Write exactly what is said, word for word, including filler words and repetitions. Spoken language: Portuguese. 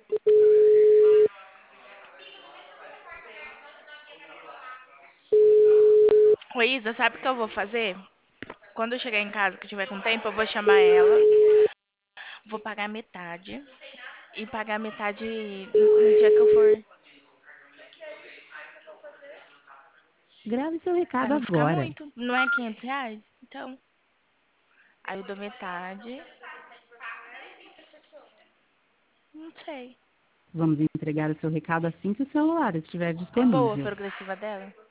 Ô, Isa, sabe o que eu vou fazer? Quando eu chegar em casa, que eu tiver com tempo, eu vou chamar ela, vou pagar metade e pagar metade no dia que eu for. Grave seu Pra recado não ficar agora. muito. Não é quinhentos reais? Então. Aí eu dou metade. Não sei. Vamos entregar o seu recado assim que o celular estiver É boa a disponível. progressiva dela?